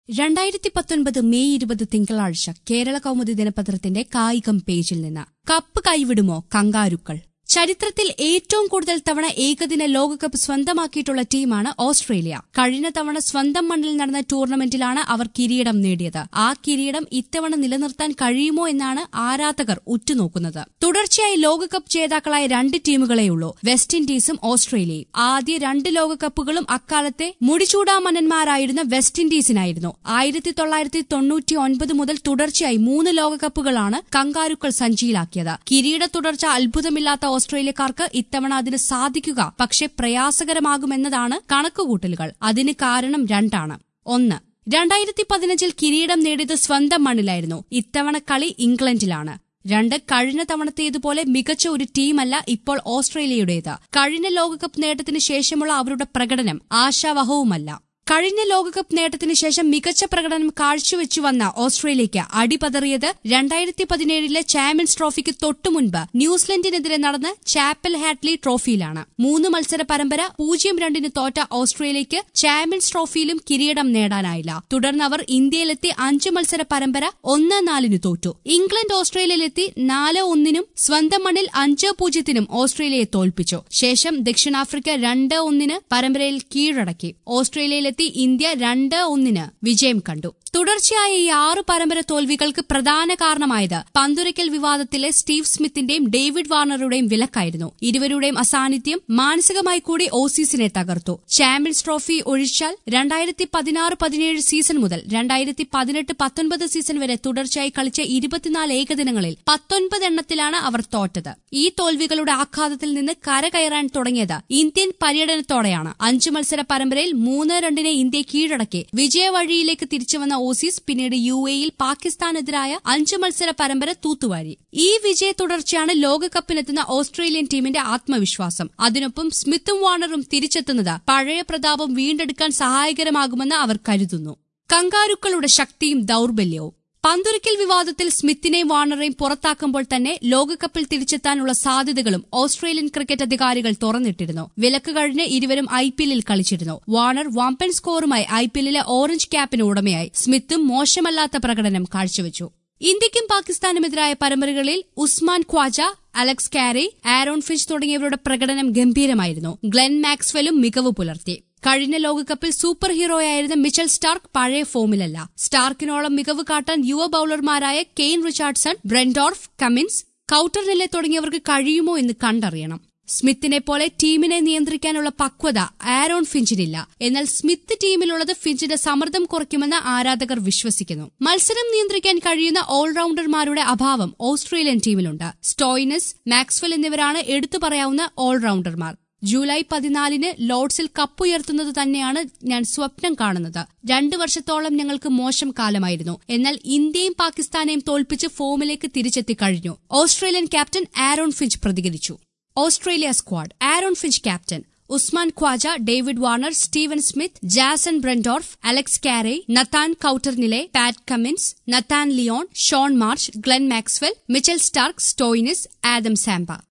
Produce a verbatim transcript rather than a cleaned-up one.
രണ്ടായിരത്തി പത്തൊൻപത് മെയ് ഇരുപത് തിങ്കളാഴ്ച കേരള കൗമുദി ദിനപത്രത്തിന്റെ കായികം പേജിൽ നിന്ന് കപ്പ് കൈവിടുമോ കങ്കാരുക്കൾ. ചരിത്രത്തിൽ ഏറ്റവും കൂടുതൽ തവണ ഏകദിന ലോകകപ്പ് സ്വന്തമാക്കിയിട്ടുള്ള ടീമാണ് ഓസ്ട്രേലിയ. കഴിഞ്ഞ തവണ സ്വന്തം മണ്ണിൽ നടന്ന ടൂർണമെന്റിലാണ് അവർ കിരീടം നേടിയത്. ആ കിരീടം ഇത്തവണ നിലനിർത്താൻ കഴിയുമോ എന്നാണ് ആരാധകർ ഉറ്റുനോക്കുന്നത്. തുടർച്ചയായി ലോകകപ്പ് ജേതാക്കളായ രണ്ട് ടീമുകളെയുള്ളൂ, വെസ്റ്റ് ഇൻഡീസും ഓസ്ട്രേലിയയും. ആദ്യ രണ്ട് ലോകകപ്പുകളും അക്കാലത്തെ മുടിചൂടാമന്നന്മാരായിരുന്ന വെസ്റ്റ് ഇൻഡീസിനായിരുന്നു. ആയിരത്തി തൊള്ളായിരത്തി തൊണ്ണൂറ്റി ഒൻപത് മുതൽ തുടർച്ചയായി മൂന്ന് ലോകകപ്പുകളാണ് കങ്കാരുക്കൾ സഞ്ചിയിലാക്കിയത്. കിരീട തുടർച്ച അത്ഭുതമില്ലാത്ത ഓസ്ട്രേലിയക്കാർക്ക് ഇത്തവണ അതിന് സാധിക്കുക പക്ഷെ പ്രയാസകരമാകുമെന്നതാണ് കണക്കുകൂട്ടലുകൾ. അതിന് കാരണം രണ്ടാണ്. ഒന്ന്, രണ്ടായിരത്തി പതിനഞ്ചിൽ കിരീടം നേടിയത് സ്വന്തം മണ്ണിലായിരുന്നു. ഇത്തവണ കളി ഇംഗ്ലണ്ടിലാണ്. രണ്ട്, കഴിഞ്ഞ തവണത്തേതുപോലെ മികച്ച ഒരു ടീമല്ല ഇപ്പോൾ ഓസ്ട്രേലിയയുടേത്. കഴിഞ്ഞ ലോകകപ്പ് നേട്ടത്തിന് ശേഷമുള്ള അവരുടെ പ്രകടനം ആശാവഹവുമല്ല. കഴിഞ്ഞ ലോകകപ്പ് നേട്ടത്തിന് ശേഷം മികച്ച പ്രകടനം കാഴ്ചവെച്ചുവന്ന ഓസ്ട്രേലിയയ്ക്ക് അടിപതറിയത് രണ്ടായിരത്തി പതിനേഴിലെ ചാമ്പ്യൻസ് ട്രോഫിക്ക് തൊട്ടുമുൻപ് ന്യൂസിലൻഡിനെതിരെ നടന്ന ചാപ്പൽ ഹാറ്റ്ലി ട്രോഫിയിലാണ്. മൂന്ന് മത്സര പരമ്പര പൂജ്യം രണ്ടിന് തോറ്റ ഓസ്ട്രേലിയയ്ക്ക് ചാമ്പ്യൻസ് ട്രോഫിയിലും കിരീടം നേടാനായില്ല. തുടർന്ന് അവർ ഇന്ത്യയിലെത്തി അഞ്ച് മത്സര പരമ്പര ഒന്ന് നാലിന് തോറ്റു. ഇംഗ്ലണ്ട് ഓസ്ട്രേലിയയിലെത്തി നാല് ഒന്നിനും സ്വന്തം മണ്ണിൽ അഞ്ച് പൂജ്യത്തിനും ഓസ്ട്രേലിയയെ തോൽപ്പിച്ചു. ശേഷം ദക്ഷിണാഫ്രിക്ക രണ്ട് ഒന്നിന് പരമ്പരയിൽ കീഴടക്കി. ഓസ്ട്രേലിയയിലെത്തി ഇന്ത്യ രണ്ട് ഒന്നിന് വിജയം കണ്ടു. തുടർച്ചയായ ഈ ആറ് പരമ്പര തോൽവികൾക്ക് പ്രധാന കാരണമായത് പന്തുരയ്ക്കൽ വിവാദത്തിലെ സ്റ്റീവ് സ്മിത്തിന്റെയും ഡേവിഡ് വാർണറുടെയും വിലക്കായിരുന്നു. ഇരുവരുടെയും അസാന്നിധ്യം മാനസികമായി കൂടി ഓസീസിനെ തകർത്തു. ചാമ്പ്യൻസ് ട്രോഫി ഒഴിച്ചാൽ രണ്ടായിരത്തി പതിനാറ് പതിനേഴ് സീസൺ മുതൽ രണ്ടായിരത്തി പതിനെട്ട് പത്തൊൻപത് സീസൺ വരെ തുടർച്ചയായി കളിച്ച ഇരുപത്തിനാല് ഏകദിനങ്ങളിൽ പത്തൊൻപത് എണ്ണത്തിലാണ് അവർ തോറ്റത്. ഈ തോൽവികളുടെ ആഘാതത്തിൽ നിന്ന് കരകയറാൻ തുടങ്ങിയത് ഇന്ത്യൻ പര്യടനത്തോടെയാണ്. അഞ്ചു മത്സര പരമ്പരയിൽ മൂന്ന് രണ്ടിനെ ഇന്ത്യ കീഴടക്കി വിജയവഴിയിലേക്ക് തിരിച്ചുവന്ന ഓസീസ് പിന്നീട് യു എയിൽ പാകിസ്ഥാനെതിരായ അഞ്ച് മത്സര പരമ്പര തൂത്തുവാരി. ഈ വിജയ തുടർച്ചയാണ് ലോകകപ്പിനെത്തുന്ന ഓസ്ട്രേലിയൻ ടീമിന്റെ ആത്മവിശ്വാസം. അതിനൊപ്പം സ്മിത്തും വാർണറും തിരിച്ചെത്തുന്നത് പഴയ പ്രതാപം വീണ്ടെടുക്കാൻ സഹായകരമാകുമെന്ന് അവർ കരുതുന്നു. കങ്കാരുക്കളുടെ ശക്തിയും ദൌർബല്യവും. പന്തുരയ്ക്കൽ വിവാദത്തിൽ സ്മിത്തിനെയും വാർണറെയും പുറത്താക്കുമ്പോൾ തന്നെ ലോകകപ്പിൽ തിരിച്ചെത്താനുള്ള സാധ്യതകളും ഓസ്ട്രേലിയൻ ക്രിക്കറ്റ് അധികാരികൾ തുറന്നിട്ടിരുന്നു. വിലക്ക് കഴിഞ്ഞ് ഇരുവരും ഐ പി എല്ലിൽ കളിച്ചിരുന്നു. വാർണർ വമ്പൻ സ്കോറുമായി ഐ പി എല്ലിലെ ഓറഞ്ച് ക്യാപ്പിന് ഉടമയായി. സ്മിത്തും മോശമല്ലാത്ത പ്രകടനം കാഴ്ചവെച്ചു. ഇന്ത്യയ്ക്കും പാകിസ്ഥാനുമെതിരായ പരമ്പരകളിൽ Usman Khawaja, Alex Carey, Aaron Finch തുടങ്ങിയവരുടെ പ്രകടനം ഗംഭീരമായിരുന്നു. ഗ്ലെൻ മാക്സ്വെലും മികവ് പുലർത്തി. കഴിഞ്ഞ ലോകകപ്പിൽ സൂപ്പർ ഹീറോയായിരുന്ന മിച്ചൽ സ്റ്റാർക്ക് പഴയ ഫോമിലല്ല. സ്റ്റാർക്കിനോളം മികവ് കാട്ടാൻ യുവ ബൌളർമാരായ Kane Richardson, Behrendorff, Cummins, Coulter-Nile തുടങ്ങിയവർക്ക് കഴിയുമോ എന്ന് കണ്ടറിയണം. സ്മിത്തിനെ പോലെ ടീമിനെ നിയന്ത്രിക്കാനുള്ള പക്വത ആരോൺ ഫിഞ്ചിനില്ല. എന്നാൽ സ്മിത്ത് ടീമിലുള്ളത് ഫിഞ്ചിന്റെ സമ്മർദ്ദം കുറയ്ക്കുമെന്ന് ആരാധകർ വിശ്വസിക്കുന്നു. മത്സരം നിയന്ത്രിക്കാൻ കഴിയുന്ന ഓൾറൌണ്ടർമാരുടെ അഭാവം ഓസ്ട്രേലിയൻ ടീമിലുണ്ട്. സ്റ്റോയിനസ്, മാക്സ്വെൽ എന്നിവരാണ് എടുത്തു പറയാവുന്ന ഓൾറൌണ്ടർമാർ. ജൂലൈ പതിനാലിന് ലോർഡ്സിൽ കപ്പുയർത്തുന്നത് തന്നെയാണ് ഞാൻ സ്വപ്നം കാണുന്നത്. രണ്ടു വർഷത്തോളം ഞങ്ങൾക്ക് മോശം കാലമായിരുന്നു. എന്നാൽ ഇന്ത്യയും പാകിസ്ഥാനെയും തോൽപ്പിച്ച് ഫോമിലേക്ക് തിരിച്ചെത്തി കഴിഞ്ഞു. ഓസ്ട്രേലിയൻ ക്യാപ്റ്റൻ ആരോൺ ഫിഞ്ച് പ്രതികരിച്ചു. Australia squad. Aaron Finch captain. Usman Khawaja, David Warner, Steven Smith, Jason Behrendorff, Alex Carey, Nathan Coulter-Nile, Pat Cummins, Nathan Lyon, Shaun Marsh, Glenn Maxwell, Mitchell Starc, Stoinis, Adam Samba.